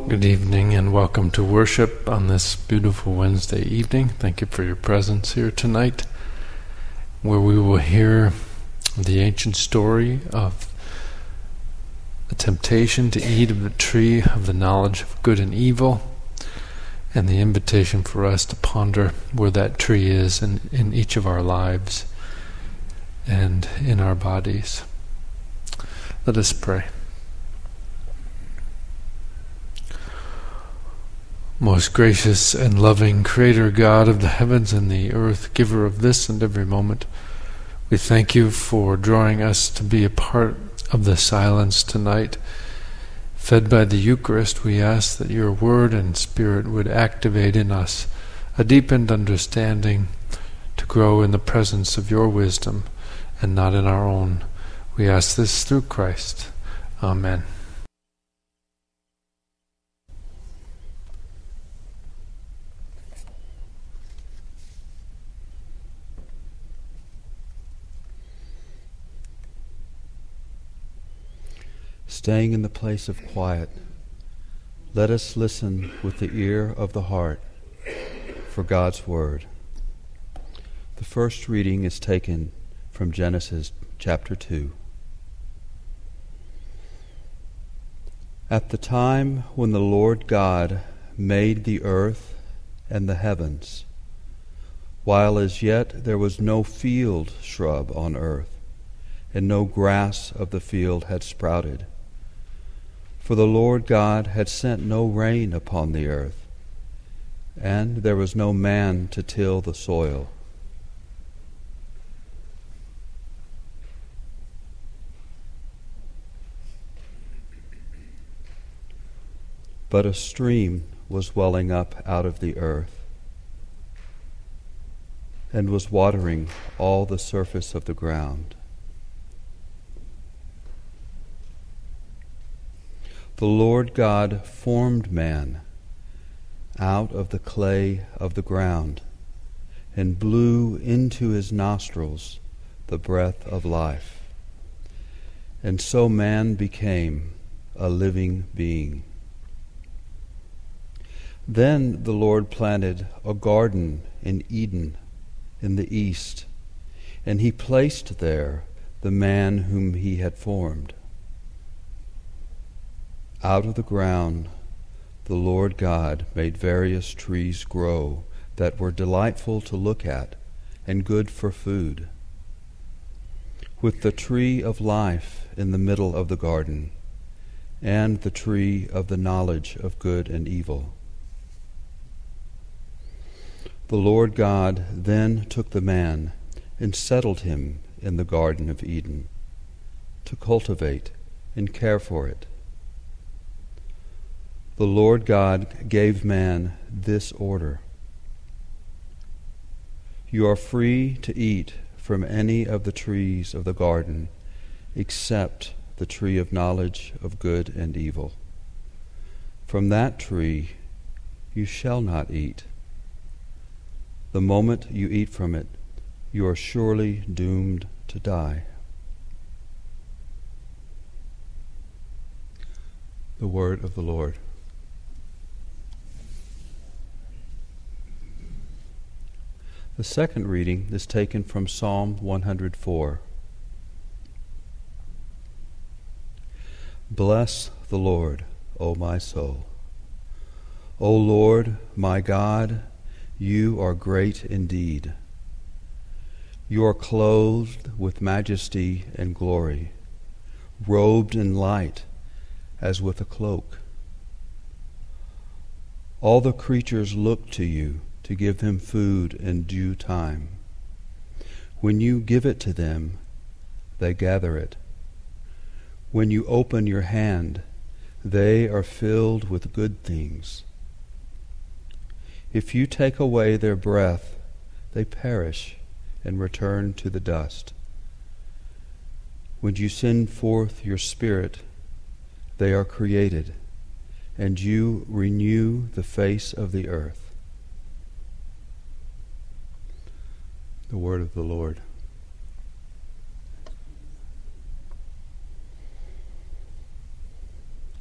Good evening and welcome to worship on this beautiful Wednesday evening. Thank you for your presence here tonight, where we will hear the ancient story of the temptation to eat of the tree of the knowledge of good and evil, and the invitation for us to ponder where that tree is in each of our lives and in our bodies. Let us pray. Most gracious and loving Creator God of the heavens and the earth, giver of this and every moment, we thank you for drawing us to be a part of the silence tonight. Fed by the Eucharist, we ask that your word and spirit would activate in us a deepened understanding to grow in the presence of your wisdom and not in our own. We ask this through Christ. Amen. Staying in the place of quiet, let us listen with the ear of the heart for God's word. The first reading is taken from Genesis chapter 2. At the time when the Lord God made the earth and the heavens, while as yet there was no field shrub on earth, and no grass of the field had sprouted, for the Lord God had sent no rain upon the earth, and there was no man to till the soil. But a stream was welling up out of the earth, and was watering all the surface of the ground. The Lord God formed man out of the clay of the ground, and blew into his nostrils the breath of life. And so man became a living being. Then the Lord planted a garden in Eden in the east, and he placed there the man whom he had formed. Out of the ground the Lord God made various trees grow that were delightful to look at and good for food, with the tree of life in the middle of the garden, and the tree of the knowledge of good and evil. The Lord God then took the man and settled him in the Garden of Eden to cultivate and care for it. The Lord God gave man this order: You are free to eat from any of the trees of the garden, except the tree of knowledge of good and evil. From that tree you shall not eat. The moment you eat from it, you are surely doomed to die. The word of the Lord. The second reading is taken from Psalm 104. Bless the Lord, O my soul. O Lord, my God, you are great indeed. You are clothed with majesty and glory, robed in light as with a cloak. All the creatures look to you to give them food in due time. When you give it to them, they gather it. When you open your hand, they are filled with good things. If you take away their breath, they perish and return to the dust. When you send forth your Spirit, they are created, and you renew the face of the earth. The word of the Lord.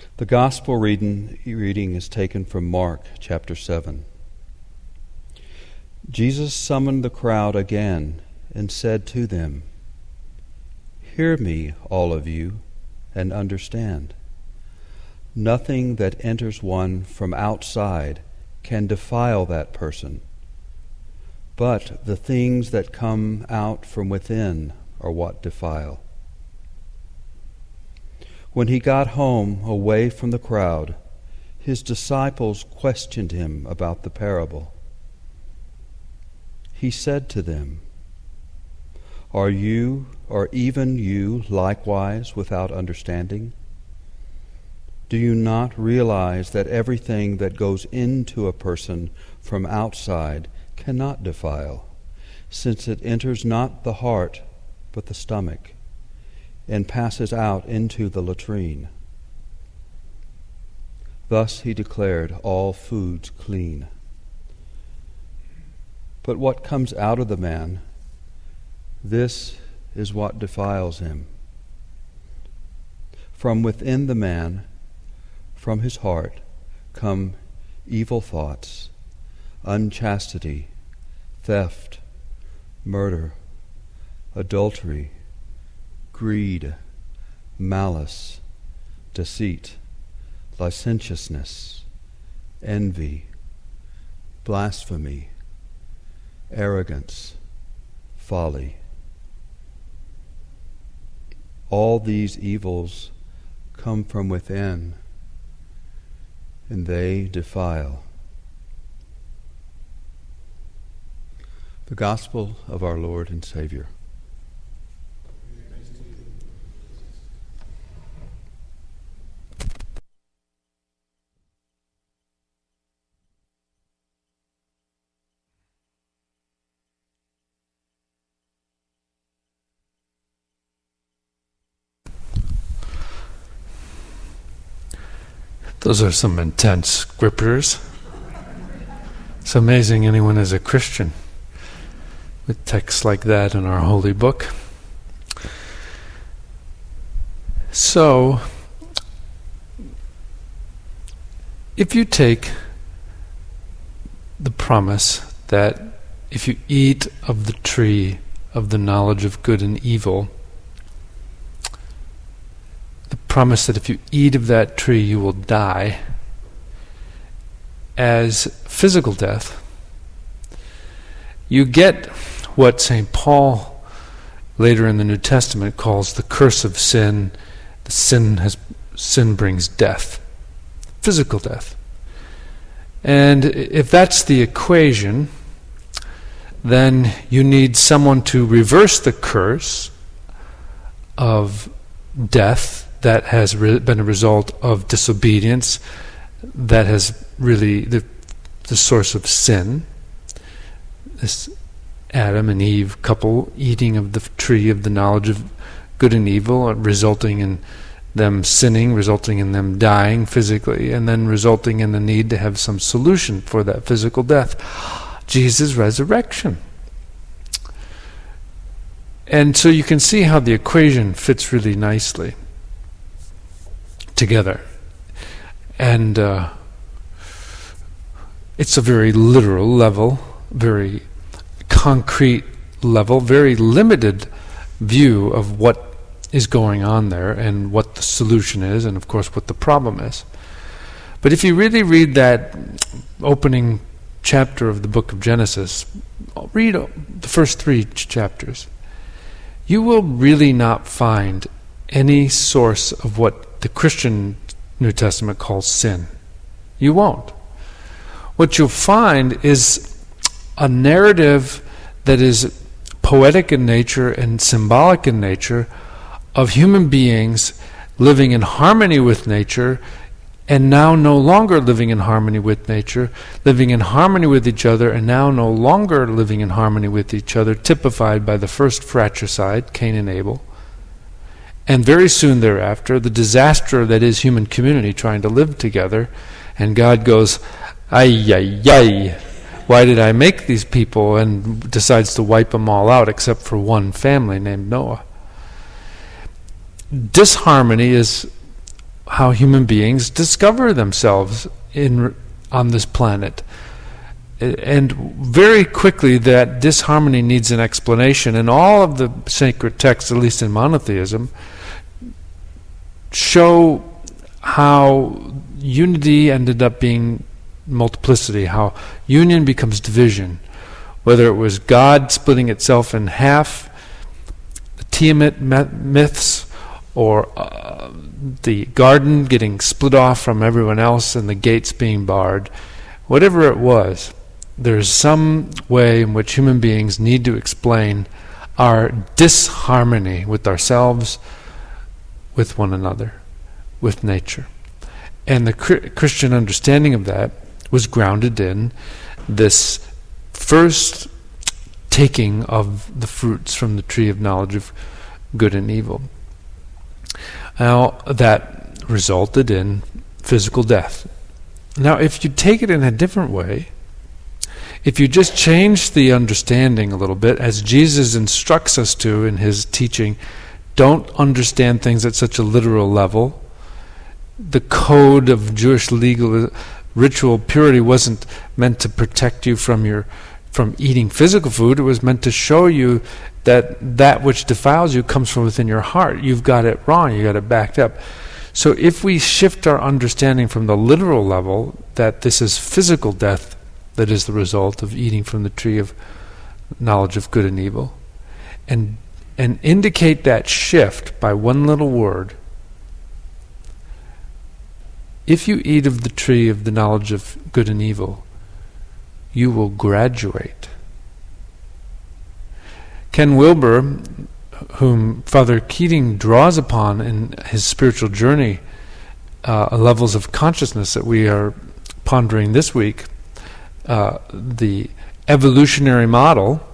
The Gospel reading is taken from Mark chapter 7. Jesus summoned the crowd again and said to them, "Hear me, all of you, and understand. Nothing that enters one from outside can defile that person, but the things that come out from within are what defile." When he got home away from the crowd, his disciples questioned him about the parable. He said to them, "Are even you likewise without understanding? Do you not realize that everything that goes into a person from outside cannot defile, since it enters not the heart but the stomach, and passes out into the latrine?" Thus he declared all foods clean. But what comes out of the man, this is what defiles him. From within the man, from his heart, come evil thoughts, unchastity, theft, murder, adultery, greed, malice, deceit, licentiousness, envy, blasphemy, arrogance, folly. All these evils come from within, and they defile. The Gospel of our Lord and Savior. Those are some intense scriptures. It's amazing anyone is a Christian with texts like that in our holy book. So, if you take the promise that if you eat of the tree of the knowledge of good and evil, promise that if you eat of that tree you will die as physical death, you get what St. Paul later in the New Testament calls the curse of sin. Sin brings death, physical death. And if that's the equation, then you need someone to reverse the curse of death that has been a result of disobedience, that has really the source of sin. This Adam and Eve couple eating of the tree of the knowledge of good and evil, resulting in them sinning, resulting in them dying physically, and then resulting in the need to have some solution for that physical death. Jesus' resurrection. And so you can see how the equation fits really nicely together. And it's a very literal level, very concrete level, very limited view of what is going on there and what the solution is, and of course what the problem is. But if you really read that opening chapter of the book of Genesis, read the first 3 chapters, you will really not find any source of what the Christian New Testament calls sin. You won't. What you'll find is a narrative that is poetic in nature and symbolic in nature of human beings living in harmony with nature, and now no longer living in harmony with nature, living in harmony with each other, and now no longer living in harmony with each other, typified by the first fratricide, Cain and Abel. And very soon thereafter, the disaster that is human community trying to live together, and God goes, "Ay, ay, ay, why did I make these people?" and decides to wipe them all out except for one family named Noah. Disharmony is how human beings discover themselves on this planet. And very quickly that disharmony needs an explanation, and all of the sacred texts, at least in monotheism, show how unity ended up being multiplicity, how union becomes division, whether it was God splitting itself in half, the Tiamat myths, or the garden getting split off from everyone else and the gates being barred. Whatever it was, there's some way in which human beings need to explain our disharmony with ourselves, with one another, with nature. And the Christian understanding of that was grounded in this first taking of the fruits from the tree of knowledge of good and evil. Now, that resulted in physical death. Now, if you take it in a different way, if you just change the understanding a little bit, as Jesus instructs us to in his teaching, don't understand things at such a literal level. The code of Jewish legal ritual purity wasn't meant to protect you from eating physical food. It was meant to show you that which defiles you comes from within your heart. You've got it wrong. You got it backed up. So if we shift our understanding from the literal level, that this is physical death that is the result of eating from the tree of knowledge of good and evil, and indicate that shift by one little word. If you eat of the tree of the knowledge of good and evil, you will graduate. Ken Wilber, whom Father Keating draws upon in his spiritual journey, levels of consciousness that we are pondering this week, the evolutionary model.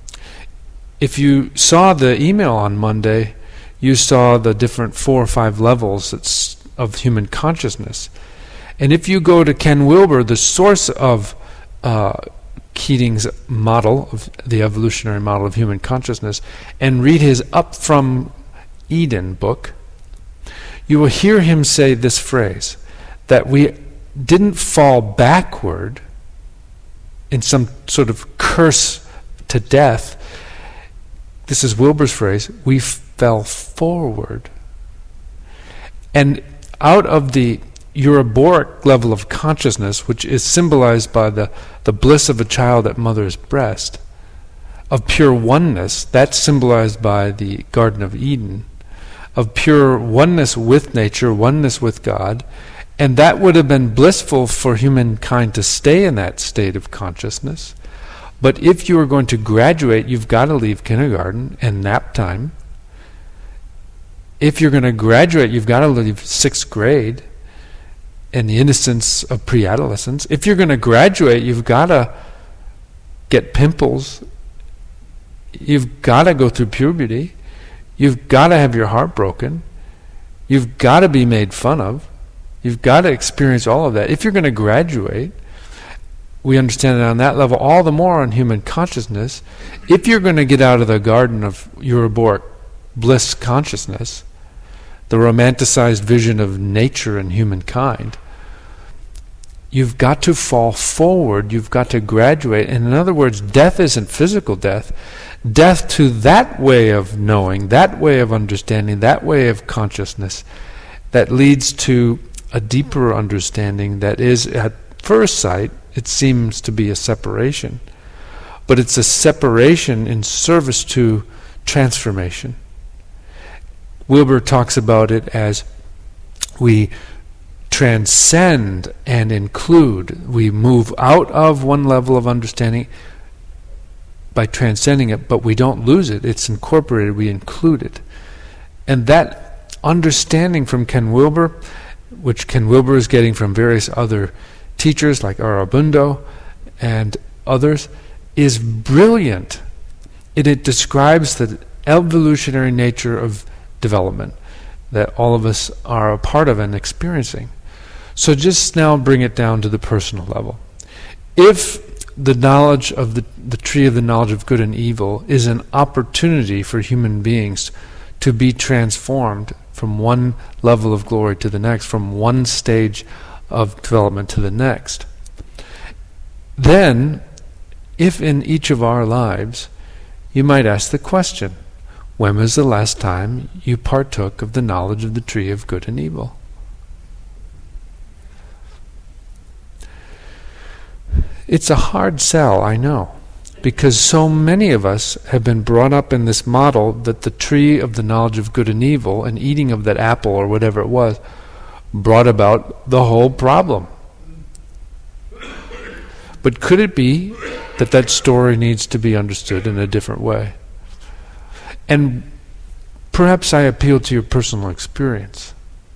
If you saw the email on Monday, you saw the different 4 or 5 levels of human consciousness. And if you go to Ken Wilber, the source of Keating's model, of the evolutionary model of human consciousness, and read his Up From Eden book, you will hear him say this phrase, that we didn't fall backward in some sort of curse to death. This is Wilber's phrase, we fell forward. And out of the Euroboric level of consciousness, which is symbolized by the bliss of a child at mother's breast, of pure oneness, that's symbolized by the Garden of Eden, of pure oneness with nature, oneness with God, and that would have been blissful for humankind to stay in that state of consciousness. But if you are going to graduate, you've got to leave kindergarten and nap time. If you're going to graduate, you've got to leave 6th grade and the innocence of pre-adolescence. If you're going to graduate, you've got to get pimples. You've got to go through puberty. You've got to have your heart broken. You've got to be made fun of. You've got to experience all of that. If you're going to graduate, we understand it on that level, all the more on human consciousness. If you're going to get out of the garden of Euroboric bliss consciousness, the romanticized vision of nature and humankind, you've got to fall forward, you've got to graduate. And in other words, death isn't physical death. Death to that way of knowing, that way of understanding, that way of consciousness, that leads to a deeper understanding that is, at first sight, it seems to be a separation. But it's a separation in service to transformation. Wilber talks about it as we transcend and include. We move out of one level of understanding by transcending it, but we don't lose it. It's incorporated, we include it. And that understanding from Ken Wilber, which Ken Wilber is getting from various other teachers like Aurobindo and others, is brilliant. It describes the evolutionary nature of development that all of us are a part of and experiencing. So just now bring it down to the personal level. If the knowledge of the tree of the knowledge of good and evil is an opportunity for human beings to be transformed from one level of glory to the next, from one stage of development to the next. Then, if in each of our lives, you might ask the question, when was the last time you partook of the knowledge of the tree of good and evil? It's a hard sell, I know, because so many of us have been brought up in this model that the tree of the knowledge of good and evil and eating of that apple or whatever it was brought about the whole problem. But could it be that that story needs to be understood in a different way? And perhaps I appeal to your personal experience.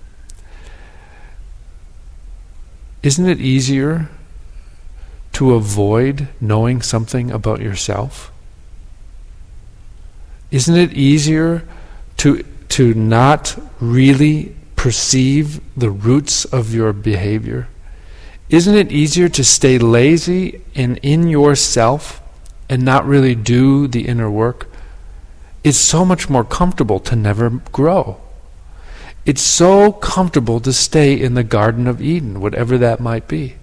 Isn't it easier to avoid knowing something about yourself? Isn't it easier to not really perceive the roots of your behavior? Isn't it easier to stay lazy and in yourself and not really do the inner work? It's so much more comfortable to never grow. It's so comfortable to stay in the Garden of Eden, whatever that might be.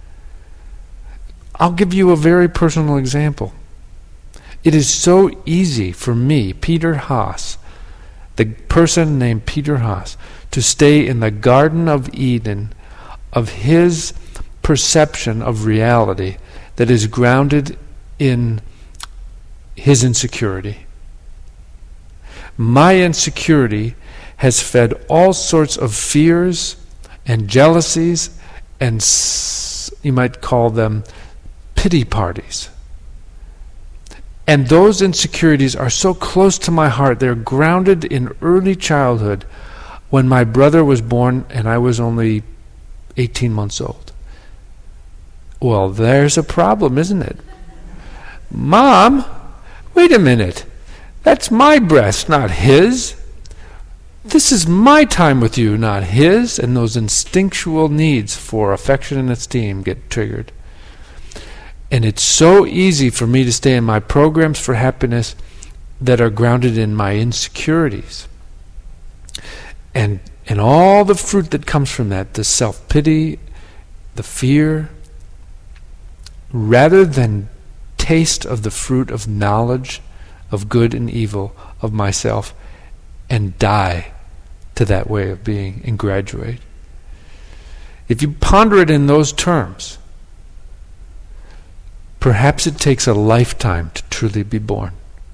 I'll give you a very personal example. It is so easy for me, Peter Haas, the person named Peter Haas, to stay in the Garden of Eden of his perception of reality that is grounded in his insecurity. My insecurity has fed all sorts of fears and jealousies and you might call them pity parties. And those insecurities are so close to my heart. They're grounded in early childhood when my brother was born and I was only 18 months old. Well, there's a problem, isn't it? Mom, wait a minute. That's my breast, not his. This is my time with you, not his. And those instinctual needs for affection and esteem get triggered. And it's so easy for me to stay in my programs for happiness that are grounded in my insecurities. And all the fruit that comes from that, the self-pity, the fear, rather than taste of the fruit of knowledge of good and evil of myself and die to that way of being and graduate. If you ponder it in those terms, perhaps it takes a lifetime to truly be born.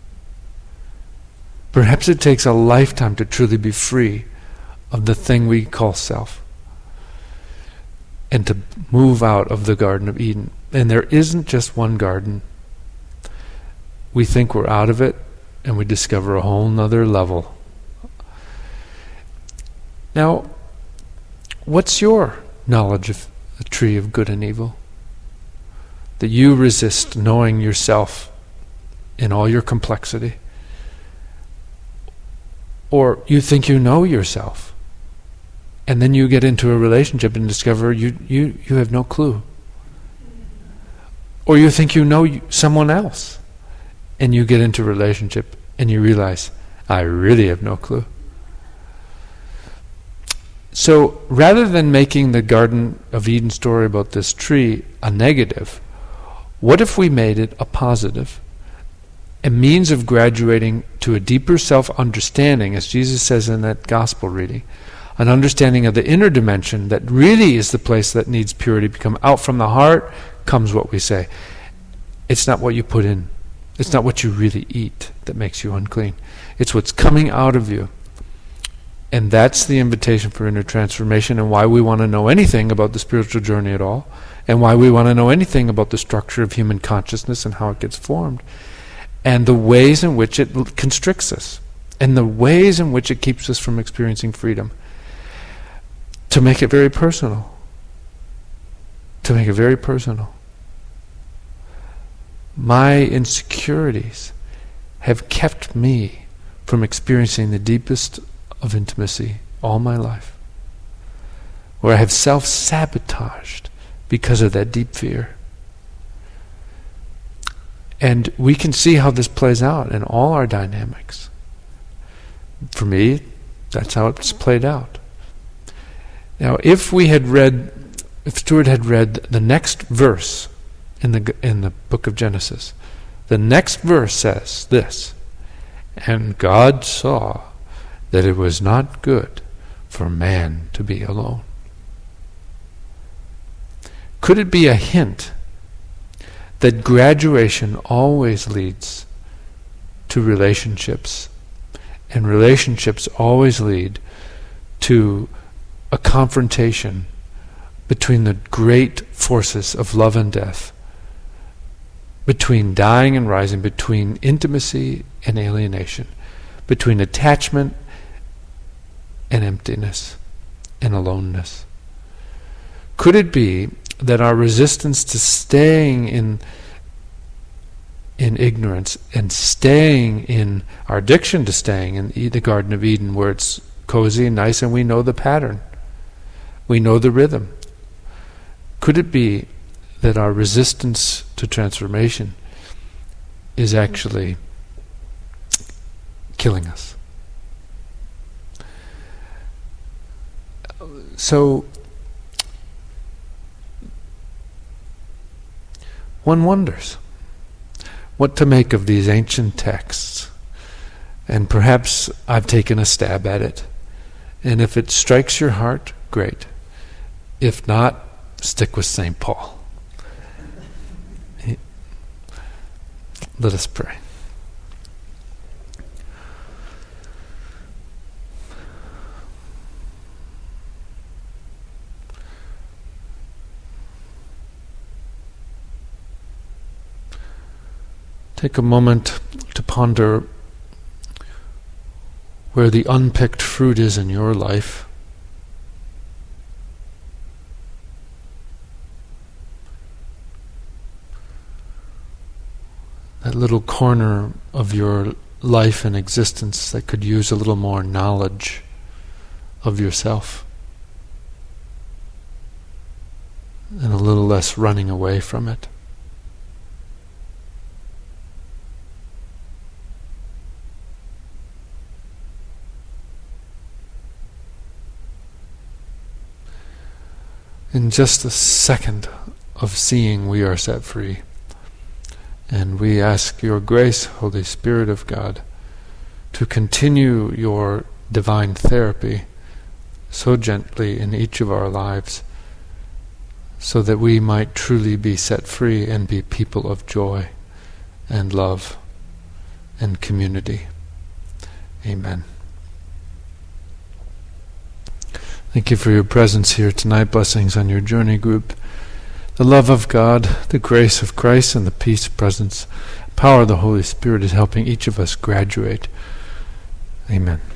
Perhaps it takes a lifetime to truly be free of the thing we call self and to move out of the Garden of Eden. And there isn't just one garden. We think we're out of it and we discover a whole nother level. Now, what's your knowledge of the tree of good and evil? That you resist knowing yourself in all your complexity? Or you think you know yourself, and then you get into a relationship and discover you have no clue. Or you think you know someone else, and you get into a relationship and you realize, I really have no clue. So rather than making the Garden of Eden story about this tree a negative, what if we made it a positive? A means of graduating to a deeper self-understanding, as Jesus says in that gospel reading, an understanding of the inner dimension that really is the place that needs purity. Become out from the heart comes what we say. It's not what you put in. It's not what you really eat that makes you unclean. It's what's coming out of you. And that's the invitation for inner transformation, and why we want to know anything about the spiritual journey at all, and why we want to know anything about the structure of human consciousness and how it gets formed, and the ways in which it constricts us, and the ways in which it keeps us from experiencing freedom. To make it very personal. To make it very personal. My insecurities have kept me from experiencing the deepest of intimacy all my life, where I have self-sabotaged because of that deep fear. And we can see how this plays out in all our dynamics. For me, That's how it's played out. Now, if Stuart had read the next verse in the book of Genesis, the next verse says this: "And God saw that it was not good for man to be alone." Could it be a hint that graduation always leads to relationships, and relationships always lead to a confrontation between the great forces of love and death, between dying and rising, between intimacy and alienation, between attachment and emptiness and aloneness? Could it be that our resistance to staying in ignorance and staying in our addiction to staying in the Garden of Eden, where it's cozy and nice and we know the pattern, we know the rhythm, could it be that our resistance to transformation is actually killing us? So one wonders what to make of these ancient texts, and perhaps I've taken a stab at it, and if it strikes your heart, great. If not, stick with St. Paul. Let us pray. Take a moment to ponder where the unpicked fruit is in your life. That little corner of your life and existence that could use a little more knowledge of yourself and a little less running away from it. In just a second of seeing, we are set free. And we ask your grace, Holy Spirit of God, to continue your divine therapy so gently in each of our lives, so that we might truly be set free and be people of joy and love and community. Amen. Thank you for your presence here tonight. Blessings on your journey group. The love of God, the grace of Christ, and the peace, presence, power of the Holy Spirit is helping each of us graduate. Amen.